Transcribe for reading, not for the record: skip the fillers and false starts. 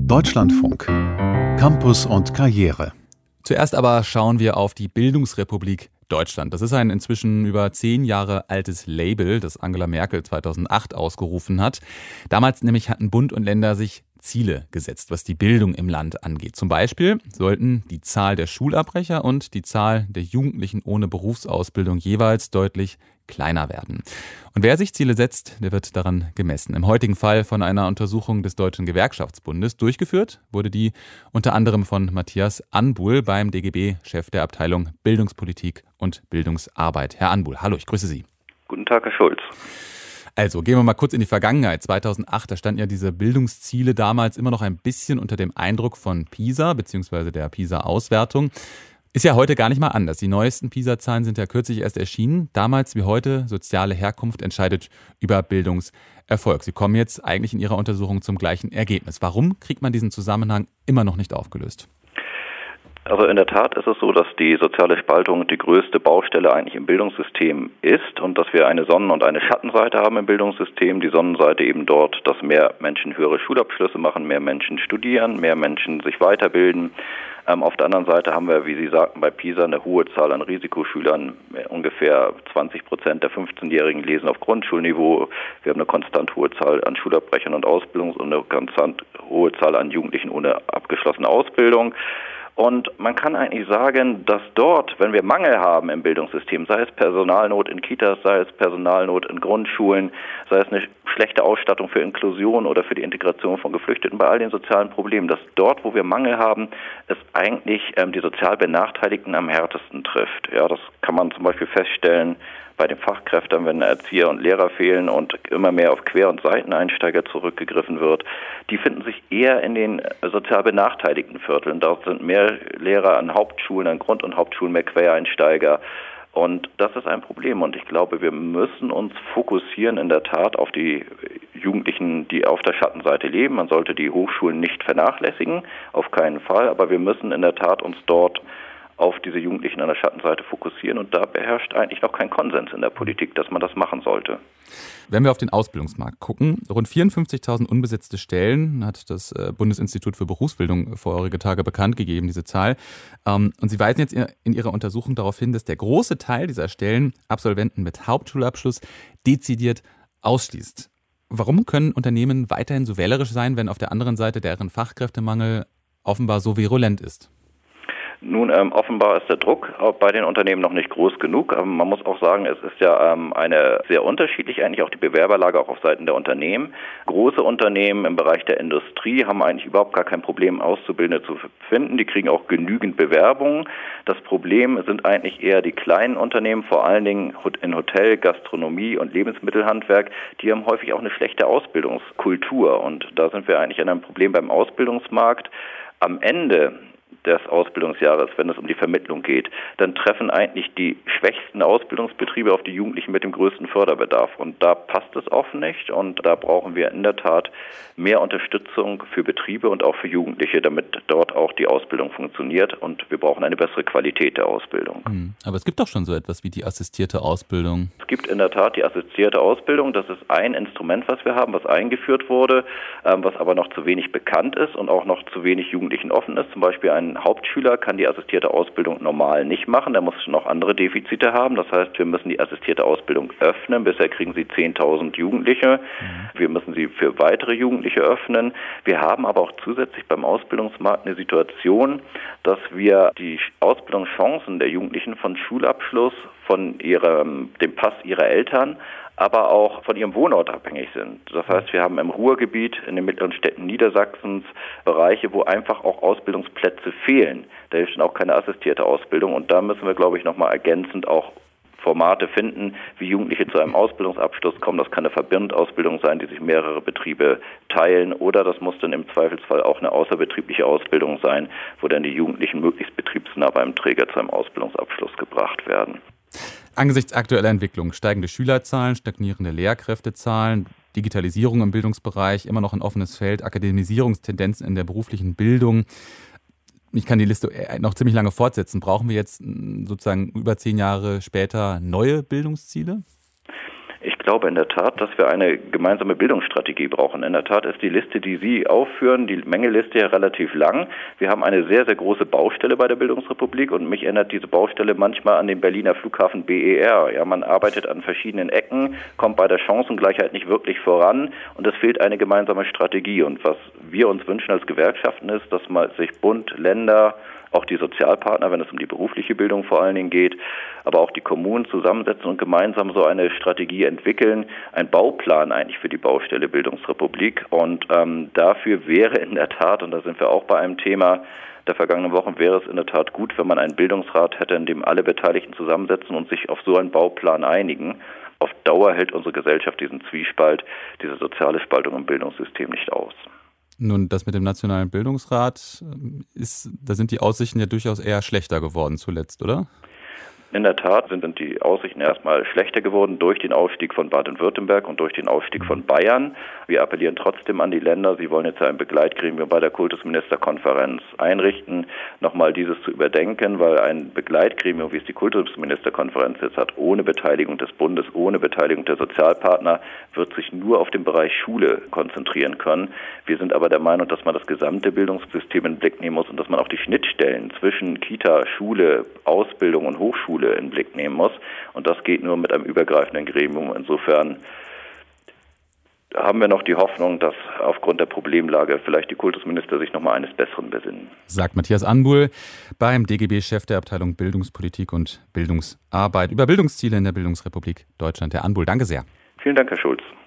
Deutschlandfunk. Campus und Karriere. Zuerst aber schauen wir auf die Bildungsrepublik Deutschland. Das ist ein inzwischen über 10 Jahre altes Label, das Angela Merkel 2008 ausgerufen hat. Damals nämlich hatten Bund und Länder sich Ziele gesetzt, was die Bildung im Land angeht. Zum Beispiel sollten die Zahl der Schulabbrecher und die Zahl der Jugendlichen ohne Berufsausbildung jeweils deutlich kleiner werden. Und wer sich Ziele setzt, der wird daran gemessen. Im heutigen Fall von einer Untersuchung des Deutschen Gewerkschaftsbundes. Durchgeführt wurde die unter anderem von Matthias Anbuhl beim DGB, Chef der Abteilung Bildungspolitik und Bildungsarbeit. Herr Anbuhl, hallo, ich grüße Sie. Guten Tag, Herr Schulz. Also gehen wir mal kurz in die Vergangenheit. 2008, da standen ja diese Bildungsziele damals immer noch ein bisschen unter dem Eindruck von PISA bzw. der PISA-Auswertung. Ist ja heute gar nicht mal anders. Die neuesten PISA-Zahlen sind ja kürzlich erst erschienen. Damals wie heute, soziale Herkunft entscheidet über Bildungserfolg. Sie kommen jetzt eigentlich in Ihrer Untersuchung zum gleichen Ergebnis. Warum kriegt man diesen Zusammenhang immer noch nicht aufgelöst? Also in der Tat ist es so, dass die soziale Spaltung die größte Baustelle eigentlich im Bildungssystem ist und dass wir eine Sonnen- und eine Schattenseite haben im Bildungssystem. Die Sonnenseite eben dort, dass mehr Menschen höhere Schulabschlüsse machen, mehr Menschen studieren, mehr Menschen sich weiterbilden. Auf der anderen Seite haben wir, wie Sie sagten, bei PISA eine hohe Zahl an Risikoschülern. Ungefähr 20% der 15-Jährigen lesen auf Grundschulniveau. Wir haben eine konstant hohe Zahl an Schulabbrechern und Ausbildungs- und eine konstant hohe Zahl an Jugendlichen ohne abgeschlossene Ausbildung. Und man kann eigentlich sagen, dass dort, wenn wir Mangel haben im Bildungssystem, sei es Personalnot in Kitas, sei es Personalnot in Grundschulen, sei es eine schlechte Ausstattung für Inklusion oder für die Integration von Geflüchteten, bei all den sozialen Problemen, dass dort, wo wir Mangel haben, es eigentlich die sozial Benachteiligten am härtesten trifft. Ja, das kann man zum Beispiel feststellen bei den Fachkräften, wenn Erzieher und Lehrer fehlen und immer mehr auf Quer- und Seiteneinsteiger zurückgegriffen wird. Die finden sich eher in den sozial benachteiligten Vierteln. Dort sind mehr Lehrer an Hauptschulen, an Grund- und Hauptschulen, mehr Quereinsteiger. Und das ist ein Problem. Und ich glaube, wir müssen uns fokussieren in der Tat auf die Jugendlichen, die auf der Schattenseite leben. Man sollte die Hochschulen nicht vernachlässigen, auf keinen Fall. Aber wir müssen in der Tat uns dort auf diese Jugendlichen an der Schattenseite fokussieren. Und da beherrscht eigentlich noch kein Konsens in der Politik, dass man das machen sollte. Wenn wir auf den Ausbildungsmarkt gucken, rund 54.000 unbesetzte Stellen hat das Bundesinstitut für Berufsbildung vorige Tage bekannt gegeben, diese Zahl. Und Sie weisen jetzt in Ihrer Untersuchung darauf hin, dass der große Teil dieser Stellen Absolventen mit Hauptschulabschluss dezidiert ausschließt. Warum können Unternehmen weiterhin so wählerisch sein, wenn auf der anderen Seite deren Fachkräftemangel offenbar so virulent ist? Nun, offenbar ist der Druck bei den Unternehmen noch nicht groß genug. Man muss auch sagen, es ist ja eine sehr unterschiedlich eigentlich auch die Bewerberlage auch auf Seiten der Unternehmen. Große Unternehmen im Bereich der Industrie haben eigentlich überhaupt gar kein Problem, Auszubildende zu finden. Die kriegen auch genügend Bewerbungen. Das Problem sind eigentlich eher die kleinen Unternehmen, vor allen Dingen in Hotel, Gastronomie und Lebensmittelhandwerk. Die haben häufig auch eine schlechte Ausbildungskultur. Und da sind wir eigentlich an einem Problem beim Ausbildungsmarkt. Am Ende des Ausbildungsjahres, wenn es um die Vermittlung geht, dann treffen eigentlich die schwächsten Ausbildungsbetriebe auf die Jugendlichen mit dem größten Förderbedarf. Und da passt es oft nicht und da brauchen wir in der Tat mehr Unterstützung für Betriebe und auch für Jugendliche, damit dort auch die Ausbildung funktioniert und wir brauchen eine bessere Qualität der Ausbildung. Aber es gibt doch schon so etwas wie die assistierte Ausbildung. Es gibt in der Tat die assistierte Ausbildung. Das ist ein Instrument, was wir haben, was eingeführt wurde, was aber noch zu wenig bekannt ist und auch noch zu wenig Jugendlichen offen ist. Zum Beispiel ein Hauptschüler kann die assistierte Ausbildung normal nicht machen. Der muss noch andere Defizite haben. Das heißt, wir müssen die assistierte Ausbildung öffnen. Bisher kriegen sie 10.000 Jugendliche. Wir müssen sie für weitere Jugendliche öffnen. Wir haben aber auch zusätzlich beim Ausbildungsmarkt eine Situation, dass wir die Ausbildungschancen der Jugendlichen von Schulabschluss, von dem Pass ihrer Eltern, aber auch von ihrem Wohnort abhängig sind. Das heißt, wir haben im Ruhrgebiet, in den mittleren Städten Niedersachsens Bereiche, wo einfach auch Ausbildungsplätze fehlen. Da hilft dann auch keine assistierte Ausbildung und da müssen wir, glaube ich, nochmal ergänzend auch Formate finden, wie Jugendliche zu einem Ausbildungsabschluss kommen. Das kann eine Verbindausbildung sein, die sich mehrere Betriebe teilen oder das muss dann im Zweifelsfall auch eine außerbetriebliche Ausbildung sein, wo dann die Jugendlichen möglichst betriebsnah beim Träger zu einem Ausbildungsabschluss gebracht werden. Angesichts aktueller Entwicklung, steigende Schülerzahlen, stagnierende Lehrkräftezahlen, Digitalisierung im Bildungsbereich, immer noch ein offenes Feld, Akademisierungstendenzen in der beruflichen Bildung. Ich kann die Liste noch ziemlich lange fortsetzen. Brauchen wir jetzt sozusagen über 10 Jahre später neue Bildungsziele? glaube in der Tat, dass wir eine gemeinsame Bildungsstrategie brauchen. In der Tat ist die Liste, die Sie aufführen, die Mängelliste ja relativ lang. Wir haben eine sehr, sehr große Baustelle bei der Bildungsrepublik und mich erinnert diese Baustelle manchmal an den Berliner Flughafen BER. Ja, man arbeitet an verschiedenen Ecken, kommt bei der Chancengleichheit nicht wirklich voran und es fehlt eine gemeinsame Strategie. Und was wir uns wünschen als Gewerkschaften ist, dass man sich Bund, Länder, auch die Sozialpartner, wenn es um die berufliche Bildung vor allen Dingen geht, aber auch die Kommunen zusammensetzen und gemeinsam so eine Strategie entwickeln, ein Bauplan eigentlich für die Baustelle Bildungsrepublik. Und dafür wäre in der Tat, und da sind wir auch bei einem Thema der vergangenen Wochen, wäre es in der Tat gut, wenn man einen Bildungsrat hätte, in dem alle Beteiligten zusammensetzen und sich auf so einen Bauplan einigen. Auf Dauer hält unsere Gesellschaft diesen Zwiespalt, diese soziale Spaltung im Bildungssystem nicht aus. Nun, das mit dem Nationalen Bildungsrat, da sind die Aussichten ja durchaus eher schlechter geworden zuletzt, oder? In der Tat sind die Aussichten erstmal schlechter geworden durch den Ausstieg von Baden-Württemberg und durch den Ausstieg von Bayern. Wir appellieren trotzdem an die Länder, sie wollen jetzt ein Begleitgremium bei der Kultusministerkonferenz einrichten, nochmal dieses zu überdenken, weil ein Begleitgremium, wie es die Kultusministerkonferenz jetzt hat, ohne Beteiligung des Bundes, ohne Beteiligung der Sozialpartner, wird sich nur auf den Bereich Schule konzentrieren können. Wir sind aber der Meinung, dass man das gesamte Bildungssystem in den Blick nehmen muss und dass man auch die Schnittstellen zwischen Kita, Schule, Ausbildung und Hochschule in den Blick nehmen muss. Und das geht nur mit einem übergreifenden Gremium. Insofern haben wir noch die Hoffnung, dass aufgrund der Problemlage vielleicht die Kultusminister sich nochmal eines Besseren besinnen. Sagt Matthias Anbuhl beim DGB-Chef der Abteilung Bildungspolitik und Bildungsarbeit über Bildungsziele in der Bildungsrepublik Deutschland. Herr Anbuhl, danke sehr. Vielen Dank, Herr Schulz.